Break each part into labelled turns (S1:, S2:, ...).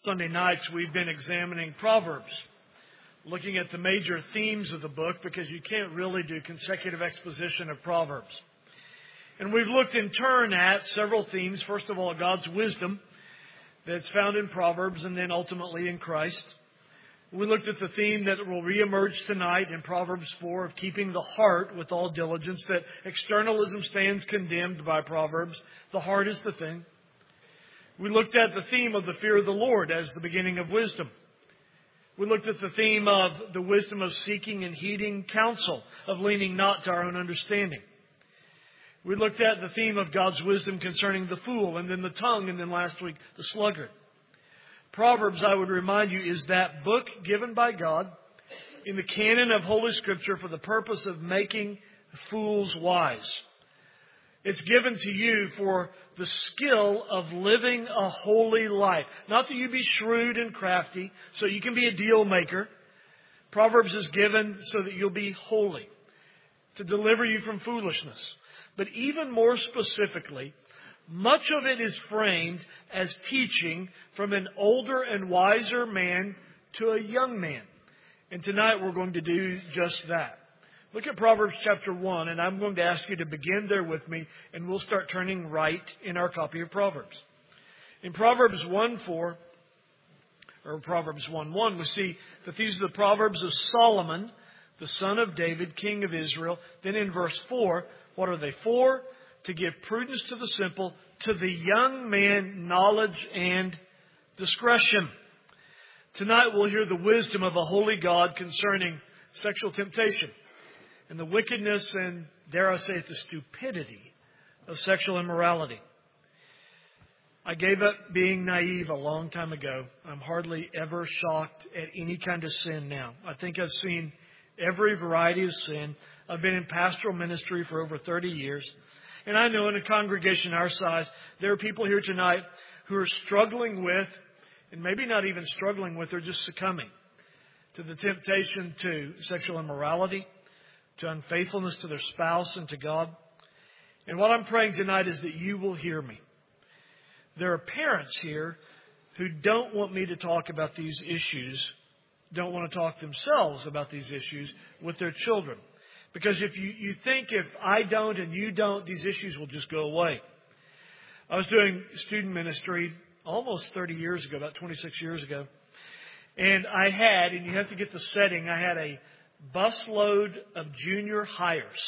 S1: Sunday nights, we've been examining Proverbs, looking at the major themes of the book because you can't really do consecutive exposition of Proverbs. And we've looked in turn at several themes. First of all, God's wisdom that's found in Proverbs and then ultimately in Christ. We looked at the theme that will reemerge tonight in Proverbs 4 of keeping the heart with all diligence, that externalism stands condemned by Proverbs. The heart is the thing. We looked at the theme of the fear of the Lord as the beginning of wisdom. We looked at the theme of the wisdom of seeking and heeding counsel, of leaning not to our own understanding. We looked at the theme of God's wisdom concerning the fool, and then the tongue, and then last week, the sluggard. Proverbs, I would remind you, is that book given by God in the canon of Holy Scripture for the purpose of making fools wise. It's given to you for the skill of living a holy life. Not that you be shrewd and crafty, so you can be a deal maker. Proverbs is given so that you'll be holy, to deliver you from foolishness. But even more specifically, much of it is framed as teaching from an older and wiser man to a young man. And tonight we're going to do just that. Look at Proverbs chapter 1, and I'm going to ask you to begin there with me, and we'll start turning right in our copy of Proverbs. In Proverbs 1:4, or Proverbs 1:1, we see that these are the Proverbs of Solomon, the son of David, king of Israel. Then in verse 4, what are they for? To give prudence to the simple, to the young man knowledge and discretion. Tonight we'll hear the wisdom of a holy God concerning sexual temptation and the wickedness and, dare I say it, the stupidity of sexual immorality. I gave up being naive a long time ago. I'm hardly ever shocked at any kind of sin now. I think I've seen every variety of sin. I've been in pastoral ministry for over 30 years. And I know in a congregation our size, there are people here tonight who are struggling with, and maybe not even struggling with, they're just succumbing to the temptation to sexual immorality, to unfaithfulness to their spouse and to God. And what I'm praying tonight is that you will hear me. There are parents here who don't want me to talk about these issues, don't want to talk themselves about these issues with their children. Because if you think if I don't and you don't, these issues will just go away. I was doing student ministry almost 30 years ago, about 26 years ago. And I had, and you have to get the setting, I had a busload of junior hires.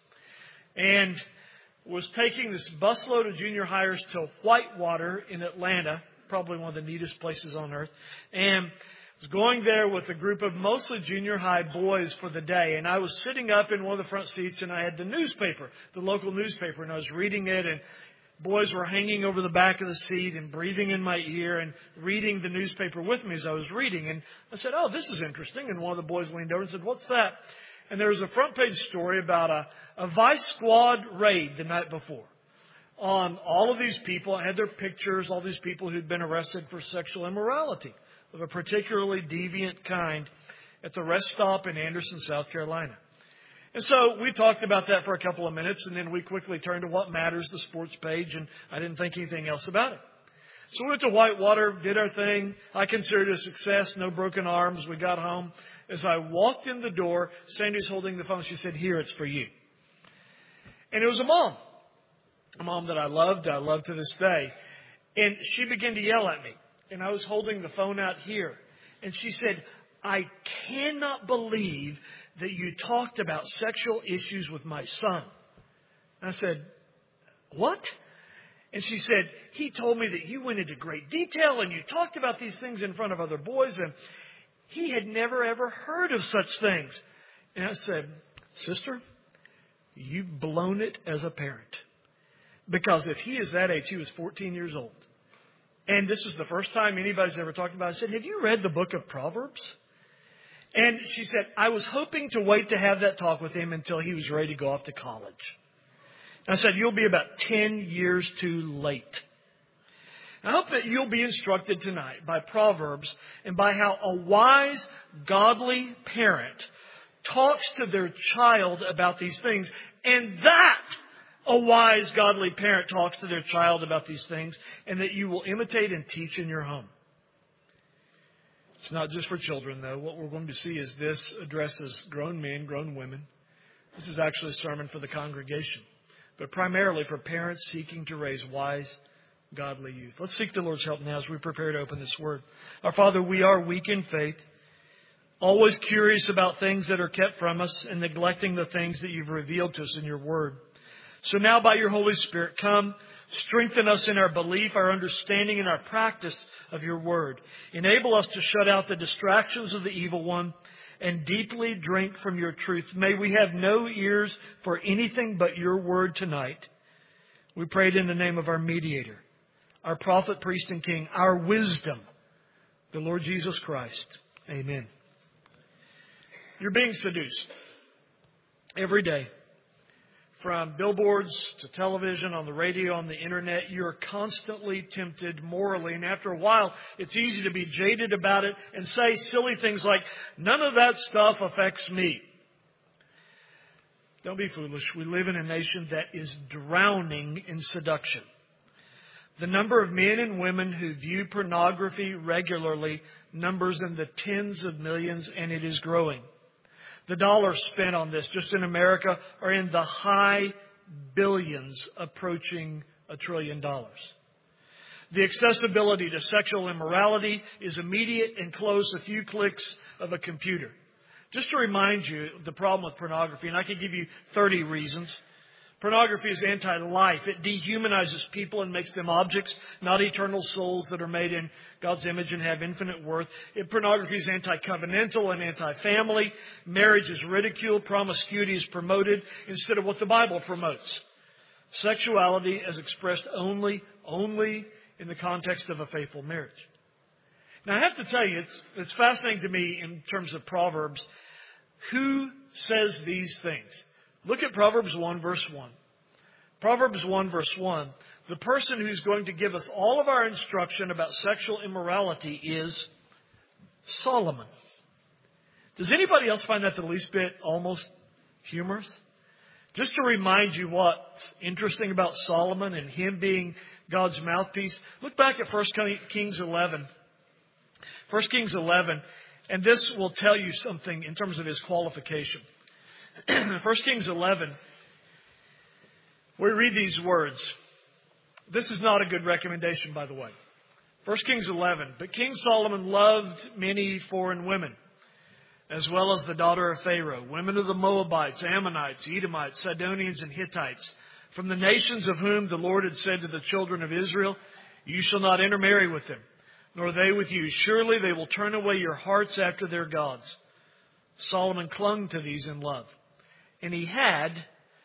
S1: And was taking this busload of junior hires to Whitewater in Atlanta, probably one of the neatest places on earth. And was going there with a group of mostly junior high boys for the day. And I was sitting up in one of the front seats and I had the newspaper, the local newspaper, and I was reading it, and boys were hanging over the back of the seat and breathing in my ear and reading the newspaper with me as I was reading. And I said, "Oh, this is interesting." And one of the boys leaned over and said, "What's that?" And there was a front page story about a Vice Squad raid the night before on all of these people. I had their pictures, all these people who'd been arrested for sexual immorality of a particularly deviant kind at the rest stop in Anderson, South Carolina. And so we talked about that for a couple of minutes, and then we quickly turned to What Matters, the sports page, and I didn't think anything else about it. So we went to Whitewater, did our thing. I considered it a success, no broken arms. We got home. As I walked in the door, Sandy's holding the phone. She said, "Here, it's for you." And it was a mom that I love to this day. And she began to yell at me. And I was holding the phone out here. And she said, "I cannot believe that you talked about sexual issues with my son." And I said, "What?" And she said, "He told me that you went into great detail and you talked about these things in front of other boys, and he had never ever heard of such things." And I said, "Sister, you've blown it as a parent. Because if he is that age, he was 14 years old. And this is the first time anybody's ever talked about it." I said, "Have you read the book of Proverbs?" And she said, "I was hoping to wait to have that talk with him until he was ready to go off to college." And I said, "You'll be about 10 years too late." I hope that you'll be instructed tonight by Proverbs and by how a wise, godly parent talks to their child about these things, and that a wise, godly parent talks to their child about these things, and that you will imitate and teach in your home. It's not just for children, though. What we're going to see is this addresses grown men, grown women. This is actually a sermon for the congregation, but primarily for parents seeking to raise wise, godly youth. Let's seek the Lord's help now as we prepare to open this Word. Our Father, we are weak in faith, always curious about things that are kept from us and neglecting the things that you've revealed to us in your Word. So now by your Holy Spirit, come, strengthen us in our belief, our understanding, and our practice of your Word. Enable us to shut out the distractions of the evil one and deeply drink from your truth. May we have no ears for anything but your Word tonight. We pray it in the name of our mediator, our prophet, priest, and king, our wisdom, the Lord Jesus Christ. Amen. You're being seduced every day. From billboards to television, on the radio, on the internet, you're constantly tempted morally. And after a while, it's easy to be jaded about it and say silly things like, none of that stuff affects me. Don't be foolish. We live in a nation that is drowning in seduction. The number of men and women who view pornography regularly numbers in the tens of millions, and it is growing. The dollars spent on this just in America are in the high billions, approaching $1 trillion. The accessibility to sexual immorality is immediate and close, a few clicks of a computer. Just to remind you of the problem with pornography, and I could give you 30 reasons. Pornography is anti-life. It dehumanizes people and makes them objects, not eternal souls that are made in God's image and have infinite worth. Pornography is anti-covenantal and anti-family. Marriage is ridiculed. Promiscuity is promoted instead of what the Bible promotes. Sexuality is expressed only in the context of a faithful marriage. Now, I have to tell you, it's fascinating to me in terms of Proverbs. Who says these things? Look at Proverbs 1, verse 1. Proverbs 1, verse 1. The person who's going to give us all of our instruction about sexual immorality is Solomon. Does anybody else find that the least bit almost humorous? Just to remind you what's interesting about Solomon and him being God's mouthpiece, look back at 1 Kings 11. 1 Kings 11, and this will tell you something in terms of his qualification. 1 Kings 11, we read these words. This is not a good recommendation, by the way. 1 Kings 11, but King Solomon loved many foreign women, as well as the daughter of Pharaoh, women of the Moabites, Ammonites, Edomites, Sidonians, and Hittites, from the nations of whom the Lord had said to the children of Israel, you shall not intermarry with them, nor they with you. Surely they will turn away your hearts after their gods. Solomon clung to these in love. And he had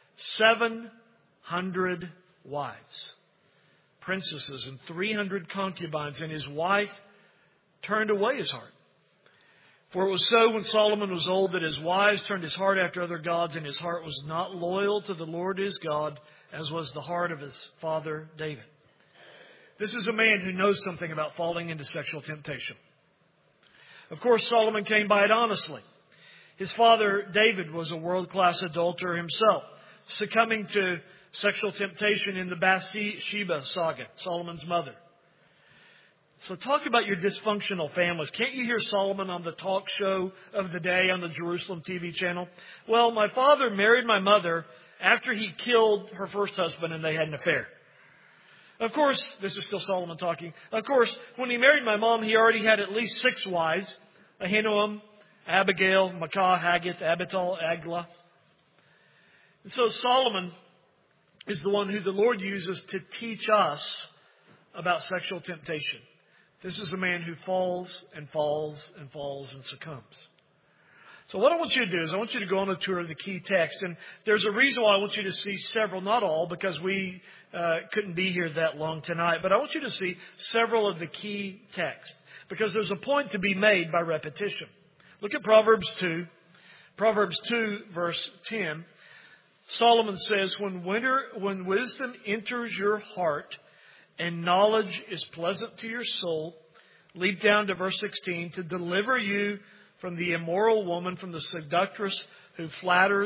S1: 700 wives, princesses, and 300 concubines. And his wife turned away his heart. For it was so when Solomon was old that his wives turned his heart after other gods, and his heart was not loyal to the Lord his God, as was the heart of his father David. This is a man who knows something about falling into sexual temptation. Of course, Solomon came by it honestly. His father, David, was a world-class adulterer himself, succumbing to sexual temptation in the Bathsheba saga, Solomon's mother. So talk about your dysfunctional families. Can't you hear Solomon on the talk show of the day on the Jerusalem TV channel? Well, my father married my mother after he killed her first husband and they had an affair. Of course, this is still Solomon talking. Of course, when he married my mom, he already had at least 6 wives, Ahinoam, Abigail, Maacah, Haggith, Abital, Aglah. And so Solomon is the one who the Lord uses to teach us about sexual temptation. This is a man who falls and falls and falls and succumbs. So what I want you to do is I want you to go on a tour of the key text. And there's a reason why I want you to see several, not all, because we couldn't be here that long tonight. But I want you to see several of the key texts, because there's a point to be made by repetition. Look at Proverbs 2. Proverbs 2, verse 10. Solomon says, when wisdom enters your heart and knowledge is pleasant to your soul, leap down to verse 16, to deliver you from the immoral woman, from the seductress who flatters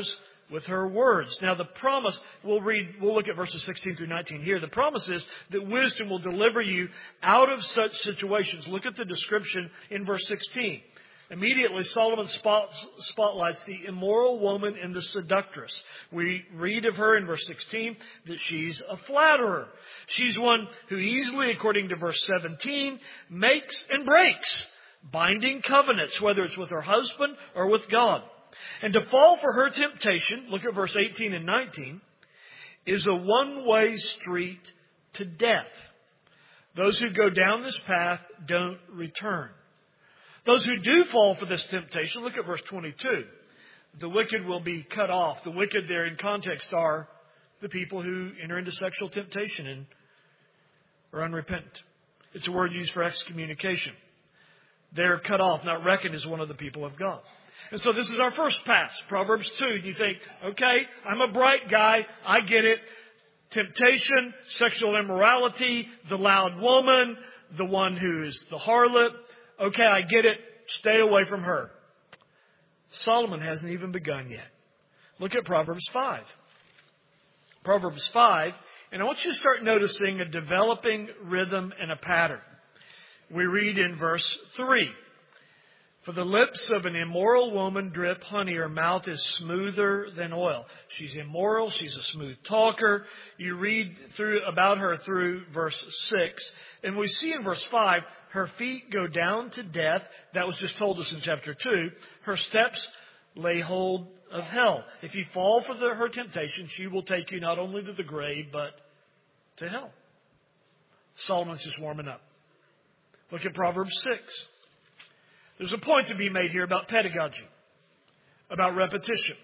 S1: with her words. Now the promise, we'll look at verses 16 through 19 here. The promise is that wisdom will deliver you out of such situations. Look at the description in verse 16. Immediately, Solomon spotlights the immoral woman and the seductress. We read of her in verse 16 that she's a flatterer. She's one who easily, according to verse 17, makes and breaks binding covenants, whether it's with her husband or with God. And to fall for her temptation, look at verse 18 and 19, is a one-way street to death. Those who go down this path don't return. Those who do fall for this temptation, look at verse 22. The wicked will be cut off. The wicked there in context are the people who enter into sexual temptation and are unrepentant. It's a word used for excommunication. They're cut off, not reckoned as one of the people of God. And so this is our first pass, Proverbs 2. You think, okay, I'm a bright guy. I get it. Temptation, sexual immorality, the loud woman, the one who is the harlot. Okay, I get it. Stay away from her. Solomon hasn't even begun yet. Look at Proverbs 5. Proverbs 5, and I want you to start noticing a developing rhythm and a pattern. We read in verse 3. For the lips of an immoral woman drip honey. Her mouth is smoother than oil. She's immoral. She's a smooth talker. You read about her through verse 6. And we see in verse 5, her feet go down to death. That was just told us in chapter 2. Her steps lay hold of hell. If you fall for her temptation, she will take you not only to the grave, but to hell. Solomon's just warming up. Look at Proverbs 6. There's a point to be made here about pedagogy, about repetition.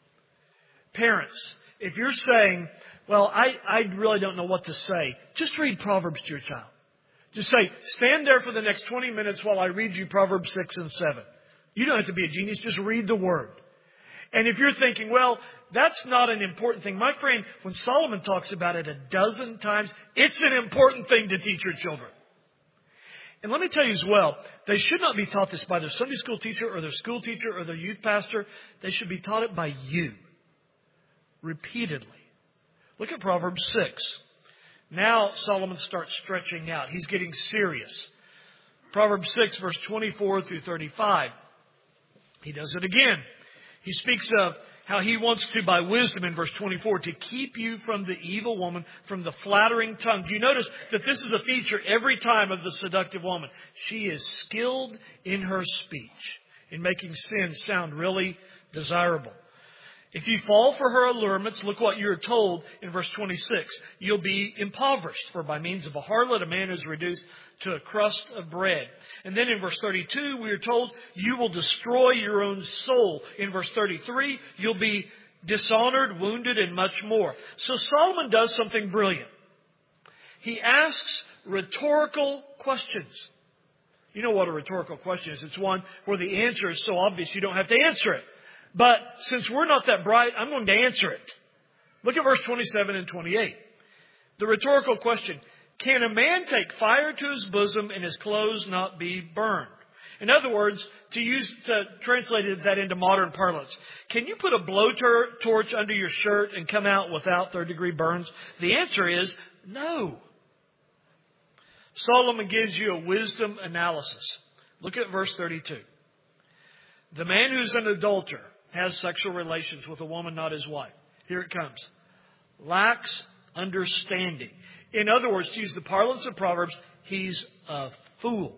S1: Parents, if you're saying, well, I really don't know what to say, just read Proverbs to your child. Just say, stand there for the next 20 minutes while I read you Proverbs 6 and 7. You don't have to be a genius, just read the Word. And if you're thinking, well, that's not an important thing. My friend, when Solomon talks about it a dozen times, it's an important thing to teach your children. And let me tell you as well, they should not be taught this by their Sunday school teacher or their school teacher or their youth pastor. They should be taught it by you. Repeatedly. Look at Proverbs 6. Now Solomon starts stretching out. He's getting serious. Proverbs 6, verse 24 through 35. He does it again. He speaks of how he wants to, by wisdom in verse 24, to keep you from the evil woman, from the flattering tongue. Do you notice that this is a feature every time of the seductive woman? She is skilled in her speech, in making sin sound really desirable. If you fall for her allurements, look what you're told in verse 26. You'll be impoverished, for by means of a harlot, a man is reduced to a crust of bread. And then in verse 32, we are told you will destroy your own soul. In verse 33, you'll be dishonored, wounded, and much more. So Solomon does something brilliant. He asks rhetorical questions. You know what a rhetorical question is. It's one where the answer is so obvious you don't have to answer it. But since we're not that bright, I'm going to answer it. Look at verse 27 and 28. The rhetorical question, can a man take fire to his bosom and his clothes not be burned? In other words, to translate that into modern parlance, can you put a blowtorch under your shirt and come out without third-degree burns? The answer is no. Solomon gives you a wisdom analysis. Look at verse 32. The man who's an adulterer has sexual relations with a woman not his wife. Here it comes. Lacks understanding. In other words, to use the parlance of Proverbs, he's a fool.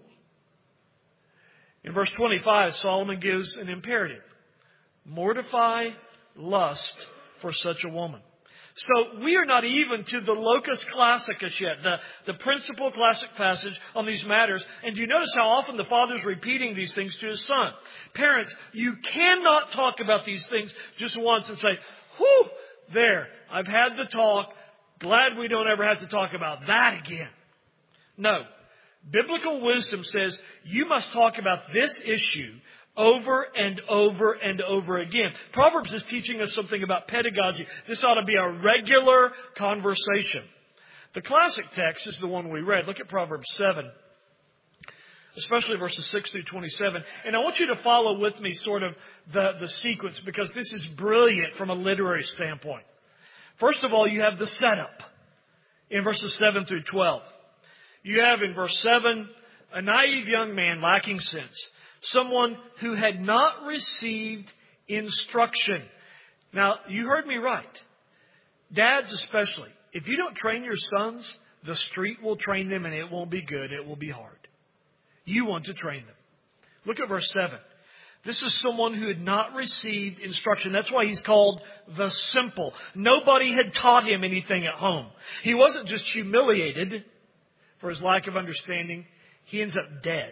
S1: In verse 25, Solomon gives an imperative. Mortify lust for such a woman. So we are not even to the locus classicus yet, the principal classic passage on these matters. And do you notice how often the Father is repeating these things to His Son? Parents, you cannot talk about these things just once and say, whew, there, I've had the talk. Glad we don't ever have to talk about that again. No. Biblical wisdom says you must talk about this issue over and over and over again. Proverbs is teaching us something about pedagogy. This ought to be a regular conversation. The classic text is the one we read. Look at Proverbs 7. especially verses 6 through 27. And I want you to follow with me sort of the sequence, because this is brilliant from a literary standpoint. First of all, you have the setup in verses 7 through 12. You have in verse 7, a naive young man lacking sense, someone who had not received instruction. Now, you heard me right. Dads especially, if you don't train your sons, the street will train them, and it won't be good. It will be hard. You want to train them. Look at verse 7. This is someone who had not received instruction. That's why he's called the simple. Nobody had taught him anything at home. He wasn't just humiliated for his lack of understanding. He ends up dead.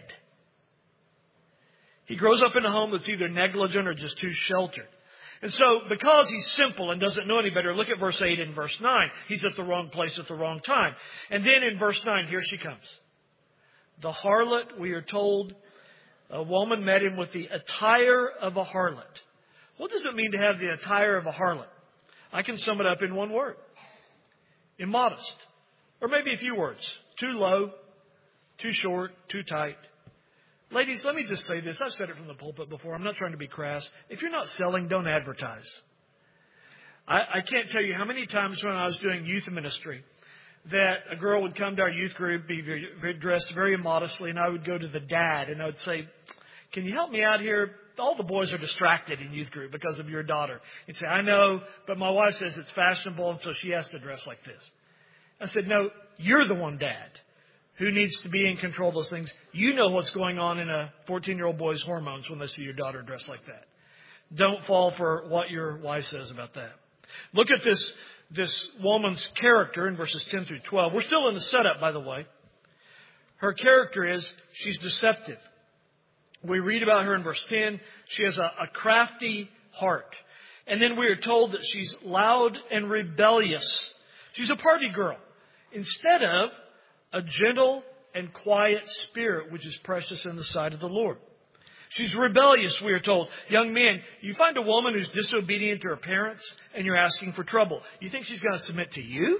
S1: He grows up in a home that's either negligent or just too sheltered. And so, because he's simple and doesn't know any better, look at verse 8 and verse 9. He's at the wrong place at the wrong time. And then in verse 9, here she comes. The harlot, we are told, a woman met him with the attire of a harlot. What does it mean to have the attire of a harlot? I can sum it up in one word. Immodest. Or maybe a few words. Too low, too short, too tight. Ladies, let me just say this. I've said it from the pulpit before. I'm not trying to be crass. If you're not selling, don't advertise. I can't tell you how many times when I was doing youth ministry that a girl would come to our youth group, be dressed very immodestly, and I would go to the dad and I would say, can you help me out here? All the boys are distracted in youth group because of your daughter. He'd say, I know, but my wife says it's fashionable, and so she has to dress like this. I said, no, you're the one, Dad, who needs to be in control of those things. You know what's going on in a 14-year-old boy's hormones when they see your daughter dressed like that. Don't fall for what your wife says about that. Look at this woman's character in verses 10 through 12. We're still in the setup, by the way. Her character is she's deceptive. We read about her in verse 10. She has a crafty heart. And then we are told that she's loud and rebellious. She's a party girl instead of a gentle and quiet spirit, which is precious in the sight of the Lord. She's rebellious, we are told. Young men, you find a woman who's disobedient to her parents and you're asking for trouble. You think she's going to submit to you?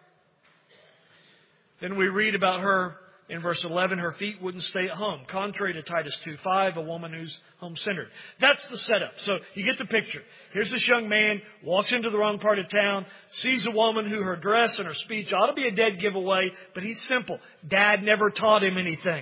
S1: Then we read about her in verse 11. Her feet wouldn't stay at home. Contrary to Titus 2:5, a woman who's home-centered. That's the setup. So you get the picture. Here's this young man, walks into the wrong part of town, sees a woman who her dress and her speech ought to be a dead giveaway, but he's simple. Dad never taught him anything.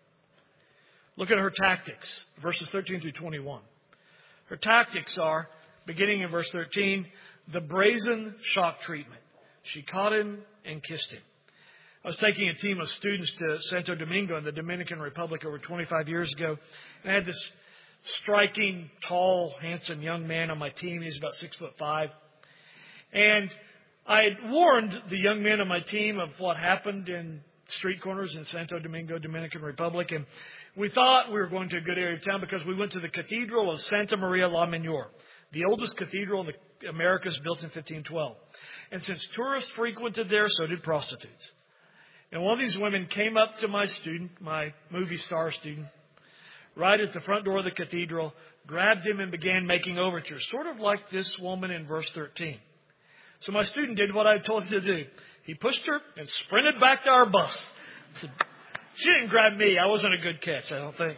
S1: Look at her tactics, verses 13 through 21. Her tactics are, beginning in verse 13, the brazen shock treatment. She caught him and kissed him. I was taking a team of students to Santo Domingo in the Dominican Republic over 25 years ago. And I had this striking, tall, handsome young man on my team. He's about 6'5". And I had warned the young men on my team of what happened in street corners in Santo Domingo, Dominican Republic. And we thought we were going to a good area of town because we went to the Cathedral of Santa Maria la Menor, the oldest cathedral in the Americas, built in 1512. And since tourists frequented there, so did prostitutes. And one of these women came up to my student, my movie star student, right at the front door of the cathedral, grabbed him and began making overtures, sort of like this woman in verse 13. So my student did what I told him to do. He pushed her and sprinted back to our bus. She didn't grab me. I wasn't a good catch, I don't think.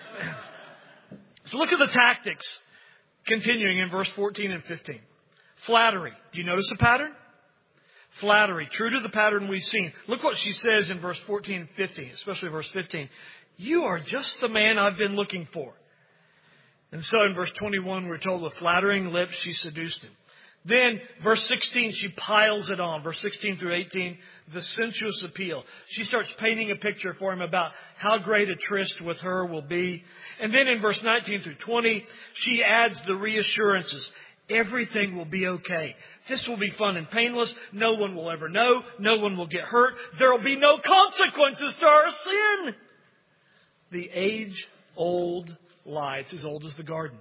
S1: So look at the tactics continuing in verse 14 and 15. Flattery. Do you notice the pattern? Flattery, true to the pattern we've seen. Look what she says in verse 14 and 15, especially verse 15. You are just the man I've been looking for. And so in verse 21, we're told with flattering lips, she seduced him. Then, verse 16, she piles it on. Verse 16 through 18, the sensuous appeal. She starts painting a picture for him about how great a tryst with her will be. And then in verse 19 through 20, she adds the reassurances. Everything will be okay. This will be fun and painless. No one will ever know. No one will get hurt. There will be no consequences to our sin. The age-old lie. It's as old as the garden.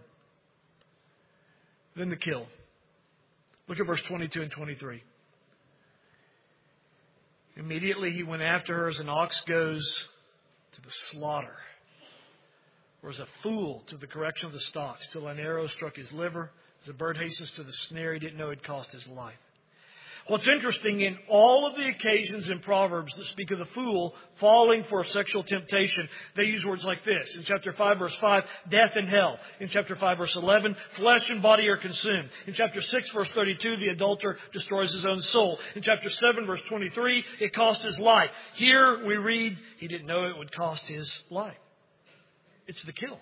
S1: Then the kill. Look at verse 22 and 23. Immediately he went after her as an ox goes to the slaughter, or as a fool to the correction of the stocks, till an arrow struck his liver. As a bird hastens to the snare, he didn't know it cost his life. What's interesting, in all of the occasions in Proverbs that speak of the fool falling for sexual temptation, they use words like this. In chapter 5, verse 5, death and hell. In chapter 5, verse 11, flesh and body are consumed. In chapter 6, verse 32, the adulterer destroys his own soul. In chapter 7, verse 23, it cost his life. Here we read, he didn't know it would cost his life. It's the kill.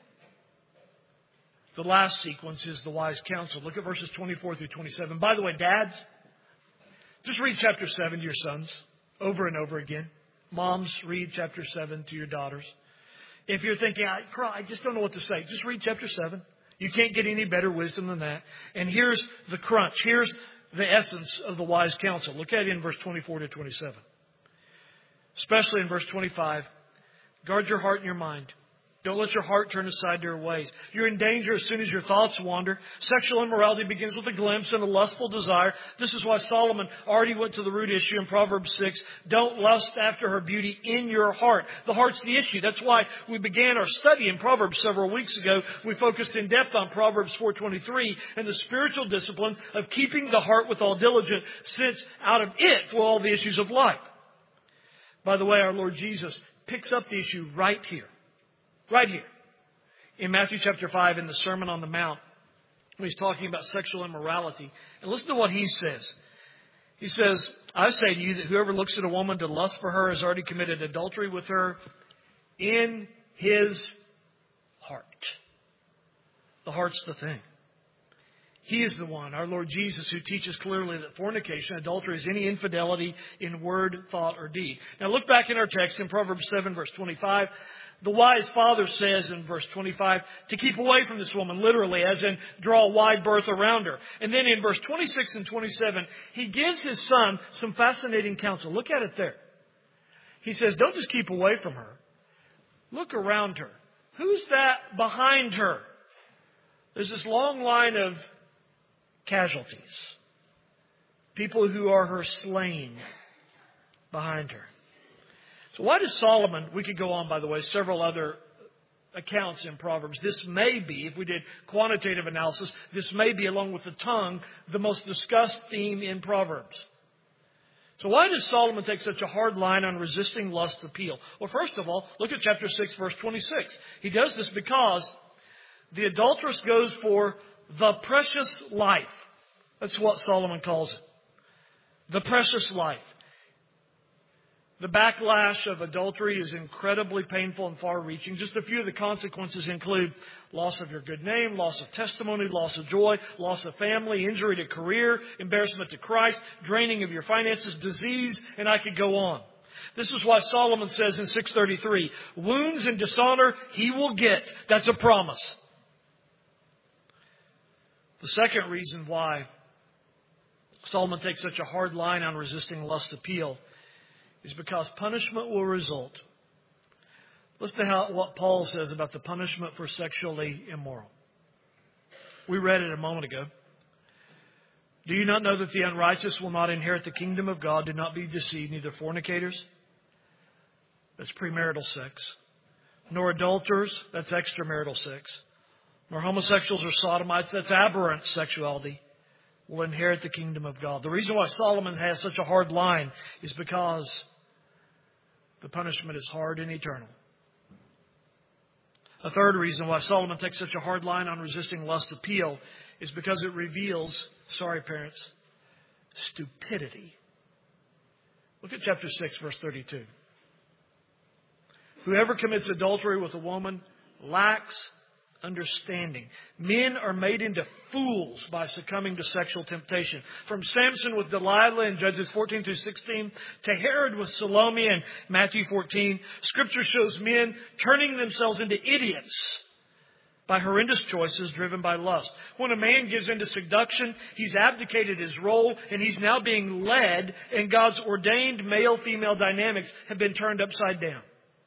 S1: The last sequence is the wise counsel. Look at verses 24 through 27. By the way, dads, just read chapter 7 to your sons over and over again. Moms, read chapter 7 to your daughters. If you're thinking, I just don't know what to say, just read chapter 7. You can't get any better wisdom than that. And here's the crunch. Here's the essence of the wise counsel. Look at it in verse 24 to 27. Especially in verse 25. Guard your heart and your mind. Don't let your heart turn aside to your ways. You're in danger as soon as your thoughts wander. Sexual immorality begins with a glimpse and a lustful desire. This is why Solomon already went to the root issue in Proverbs 6. Don't lust after her beauty in your heart. The heart's the issue. That's why we began our study in Proverbs several weeks ago. We focused in depth on Proverbs 4:23 and the spiritual discipline of keeping the heart with all diligence, since out of it flow all the issues of life. By the way, our Lord Jesus picks up the issue right here. Right here. In Matthew chapter 5, in the Sermon on the Mount, when he's talking about sexual immorality. And listen to what he says. He says, I say to you that whoever looks at a woman to lust for her has already committed adultery with her in his heart. The heart's the thing. He is the one, our Lord Jesus, who teaches clearly that fornication, adultery, is any infidelity in word, thought, or deed. Now look back in our text in Proverbs 7, verse 25. The wise father says in verse 25 to keep away from this woman, literally, as in draw a wide berth around her. And then in verse 26 and 27, he gives his son some fascinating counsel. Look at it there. He says, don't just keep away from her. Look around her. Who's that behind her? There's this long line of casualties. People who are her slain behind her. So why does Solomon, we could go on, by the way, several other accounts in Proverbs. This may be, if we did quantitative analysis, this may be, along with the tongue, the most discussed theme in Proverbs. So why does Solomon take such a hard line on resisting lust's appeal? Well, first of all, look at chapter 6, verse 26. He does this because the adulteress goes for the precious life. That's what Solomon calls it. The precious life. The backlash of adultery is incredibly painful and far-reaching. Just a few of the consequences include loss of your good name, loss of testimony, loss of joy, loss of family, injury to career, embarrassment to Christ, draining of your finances, disease, and I could go on. This is why Solomon says in 6:33, wounds and dishonor he will get. That's a promise. The second reason why Solomon takes such a hard line on resisting lust's appeal is because punishment will result. Listen to what Paul says about the punishment for sexually immoral. We read it a moment ago. Do you not know that the unrighteous will not inherit the kingdom of God? Do not be deceived, neither fornicators, that's premarital sex, nor adulterers, that's extramarital sex, nor homosexuals or sodomites, that's aberrant sexuality, will inherit the kingdom of God. The reason why Solomon has such a hard line is because the punishment is hard and eternal. A third reason why Solomon takes such a hard line on resisting lust's appeal is because it reveals, sorry parents, stupidity. Look at chapter 6, verse 32. Whoever commits adultery with a woman lacks understanding. Men are made into fools by succumbing to sexual temptation. From Samson with Delilah in Judges 14 through 16 to Herod with Salome in Matthew 14, Scripture shows men turning themselves into idiots by horrendous choices driven by lust. When a man gives into seduction, he's abdicated his role and he's now being led, and God's ordained male-female dynamics have been turned upside down.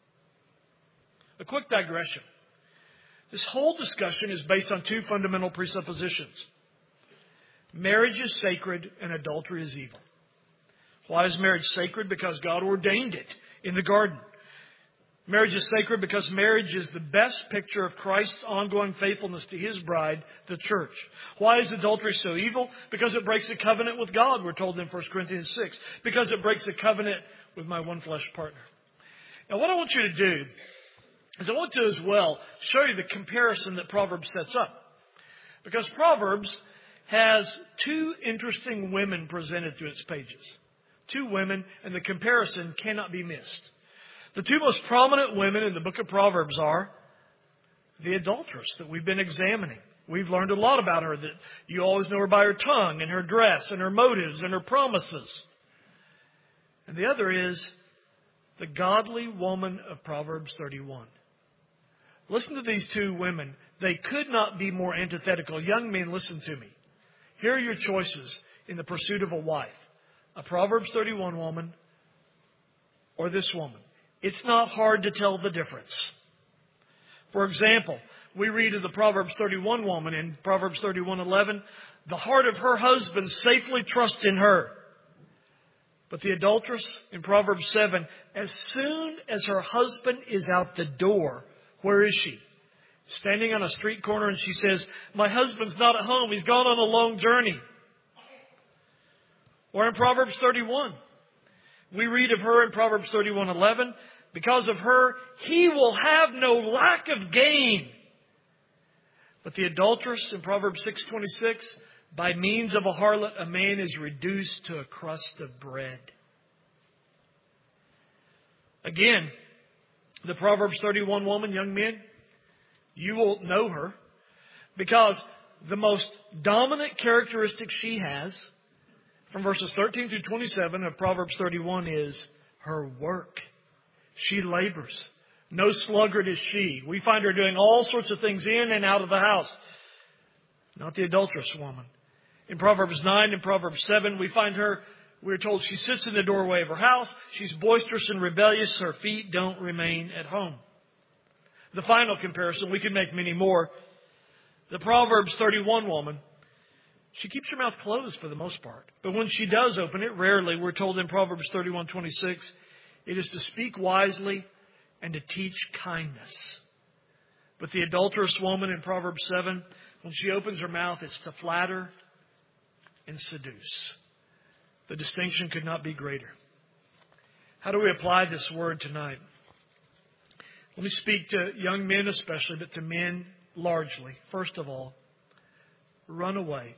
S1: A quick digression. This whole discussion is based on two fundamental presuppositions. Marriage is sacred and adultery is evil. Why is marriage sacred? Because God ordained it in the garden. Marriage is sacred because marriage is the best picture of Christ's ongoing faithfulness to His bride, the church. Why is adultery so evil? Because it breaks a covenant with God, we're told in 1 Corinthians 6. Because it breaks a covenant with my one flesh partner. Now what I want you to do is I want to as well show you the comparison that Proverbs sets up. Because Proverbs has two interesting women presented through its pages. Two women, and the comparison cannot be missed. The two most prominent women in the book of Proverbs are the adulteress that we've been examining. We've learned a lot about her, that you always know her by her tongue and her dress and her motives and her promises. And the other is the godly woman of Proverbs 31. Listen to these two women. They could not be more antithetical. Young men, listen to me. Here are your choices in the pursuit of a wife. A Proverbs 31 woman or this woman. It's not hard to tell the difference. For example, we read of the Proverbs 31 woman in Proverbs 31:11. The heart of her husband safely trusts in her. But the adulteress in Proverbs 7, as soon as her husband is out the door, where is she? Standing on a street corner, and she says, my husband's not at home. He's gone on a long journey. Or in Proverbs 31, we read of her in Proverbs 31:11. Because of her, he will have no lack of gain. But the adulteress in Proverbs 6:26, by means of a harlot, a man is reduced to a crust of bread. Again, the Proverbs 31 woman, young men, you will know her because the most dominant characteristic she has from verses 13 through 27 of Proverbs 31 is her work. She labors. No sluggard is she. We find her doing all sorts of things in and out of the house. Not the adulterous woman. In Proverbs 9 and Proverbs 7, we find her, we're told she sits in the doorway of her house. She's boisterous and rebellious. Her feet don't remain at home. The final comparison, we can make many more. The Proverbs 31 woman, she keeps her mouth closed for the most part. But when she does open it, rarely, we're told in Proverbs 31:26, it is to speak wisely and to teach kindness. But the adulterous woman in Proverbs 7, when she opens her mouth, it's to flatter and seduce. The distinction could not be greater. How do we apply this word tonight? Let me speak to young men especially, but to men largely. First of all, run away.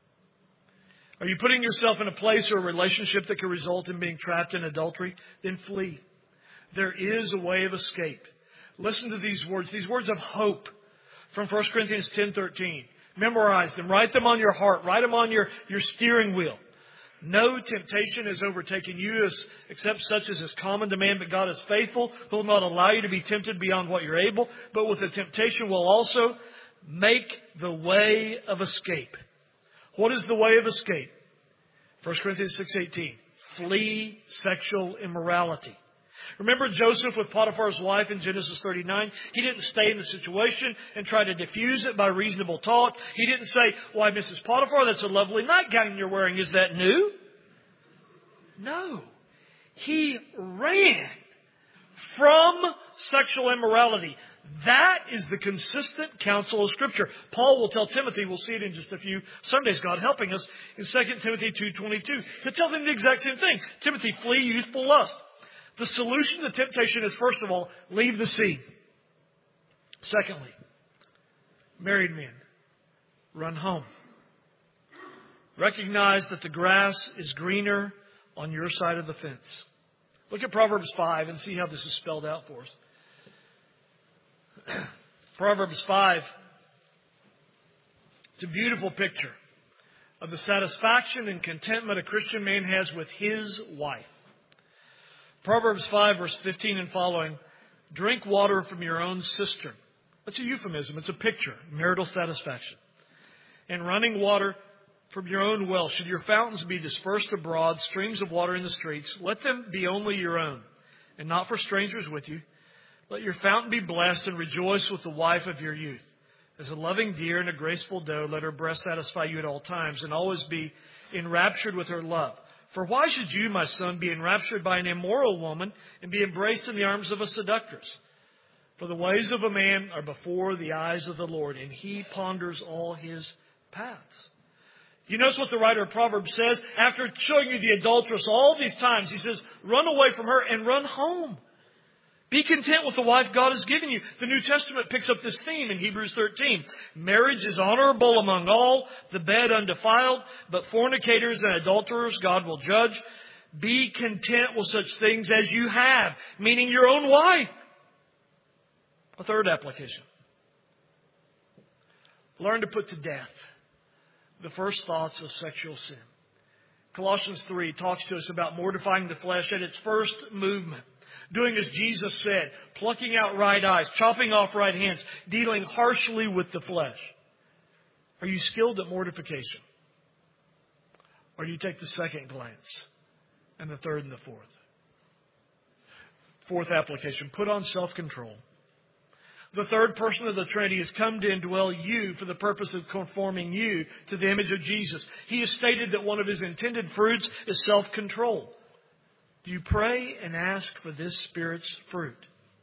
S1: Are you putting yourself in a place or a relationship that could result in being trapped in adultery? Then flee. There is a way of escape. Listen to these words of hope from 1 Corinthians 10:13. Memorize them. Write them on your heart. Write them on your steering wheel. No temptation has overtaken you except such as is common to man, but God is faithful, who will not allow you to be tempted beyond what you're able, but with the temptation will also make the way of escape. What is the way of escape? 1 Corinthians 6:18. Flee sexual immorality. Remember Joseph with Potiphar's wife in Genesis 39? He didn't stay in the situation and try to diffuse it by reasonable talk. He didn't say, why, Mrs. Potiphar, that's a lovely nightgown you're wearing. Is that new? No. He ran from sexual immorality. That is the consistent counsel of Scripture. Paul will tell Timothy, we'll see it in just a few Sundays, God helping us, in 2 Timothy 2:22. He'll tell him the exact same thing. Timothy, flee youthful lust. The solution to temptation is, first of all, leave the sea. Secondly, married men, run home. Recognize that the grass is greener on your side of the fence. Look at Proverbs 5 and see how this is spelled out for us. Proverbs 5, it's a beautiful picture of the satisfaction and contentment a Christian man has with his wife. Proverbs 5, verse 15 and following, drink water from your own cistern. That's a euphemism. It's a picture, marital satisfaction. And running water from your own well. Should your fountains be dispersed abroad, streams of water in the streets, let them be only your own, and not for strangers with you. Let your fountain be blessed, and rejoice with the wife of your youth. As a loving deer and a graceful doe, let her breast satisfy you at all times, and always be enraptured with her love. For why should you, my son, be enraptured by an immoral woman and be embraced in the arms of a seductress? For the ways of a man are before the eyes of the Lord, and He ponders all his paths. You notice what the writer of Proverbs says? After showing you the adulteress all these times, he says, run away from her and run home. Be content with the wife God has given you. The New Testament picks up this theme in Hebrews 13. Marriage is honorable among all, the bed undefiled, but fornicators and adulterers God will judge. Be content with such things as you have, meaning your own wife. A third application. Learn to put to death the first thoughts of sexual sin. Colossians 3 talks to us about mortifying the flesh at its first movement. Doing as Jesus said, plucking out right eyes, chopping off right hands, dealing harshly with the flesh. Are you skilled at mortification? Or do you take the second glance and the third and the fourth? Fourth application, put on self-control. The third person of the Trinity has come to indwell you for the purpose of conforming you to the image of Jesus. He has stated that one of His intended fruits is self-control. Do you pray and ask for this Spirit's fruit?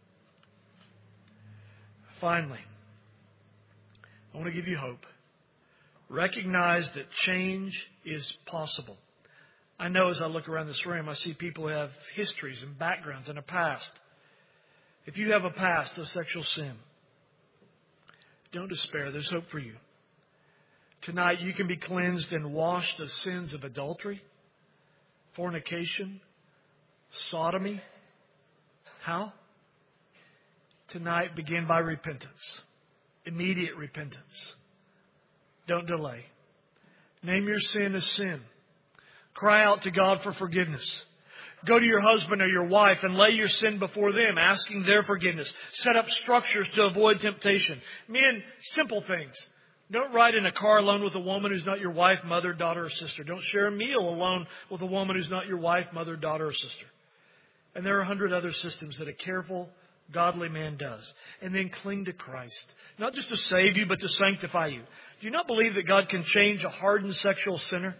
S1: Finally, I want to give you hope. Recognize that change is possible. I know as I look around this room, I see people who have histories and backgrounds and a past. If you have a past of sexual sin, don't despair. There's hope for you. Tonight you can be cleansed and washed of sins of adultery, fornication, sodomy. How? Tonight begin by repentance. Immediate repentance. Don't delay. Name your sin as sin. Cry out to God for forgiveness. Go to your husband or your wife and lay your sin before them, asking their forgiveness. Set up structures to avoid temptation. Men, simple things. Don't ride in a car alone with a woman who's not your wife, mother, daughter, or sister. Don't share a meal alone with a woman who's not your wife, mother, daughter, or sister. And there are 100 other systems that a careful, godly man does. And then cling to Christ. Not just to save you, but to sanctify you. Do you not believe that God can change a hardened sexual sinner?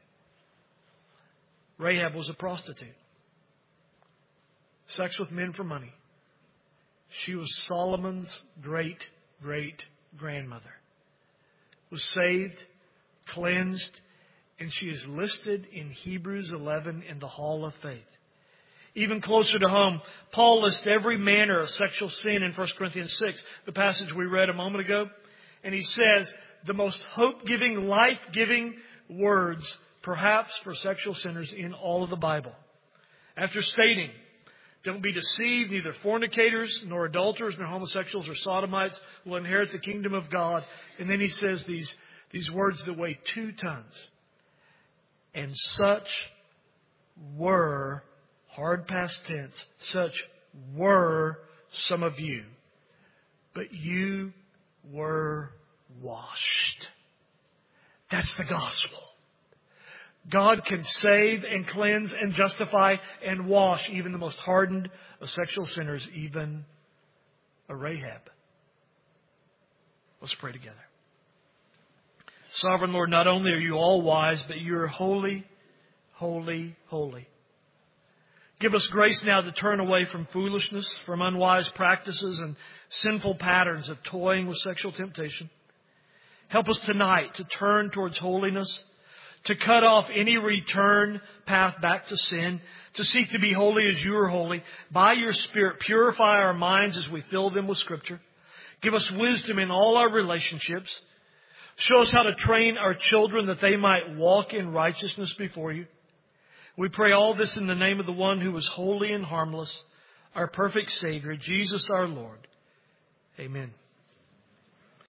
S1: Rahab was a prostitute. Sex with men for money. She was Solomon's great-great-grandmother. Was saved, cleansed, and she is listed in Hebrews 11 in the Hall of Faith. Even closer to home, Paul lists every manner of sexual sin in 1 Corinthians 6, the passage we read a moment ago. And he says the most hope-giving, life-giving words, perhaps for sexual sinners in all of the Bible. After stating, don't be deceived, neither fornicators, nor adulterers, nor homosexuals, or sodomites will inherit the kingdom of God. And then he says these words that weigh 2 tons. And such were, hard past tense, such were some of you. But you were washed. That's the gospel. God can save and cleanse and justify and wash even the most hardened of sexual sinners, even a Rahab. Let's pray together. Sovereign Lord, not only are you all wise, but you are holy, holy, holy. Give us grace now to turn away from foolishness, from unwise practices and sinful patterns of toying with sexual temptation. Help us tonight to turn towards holiness, to cut off any return path back to sin, to seek to be holy as you are holy. By your Spirit, purify our minds as we fill them with Scripture. Give us wisdom in all our relationships. Show us how to train our children that they might walk in righteousness before you. We pray all this in the name of the one who was holy and harmless, our perfect Savior, Jesus our Lord. Amen.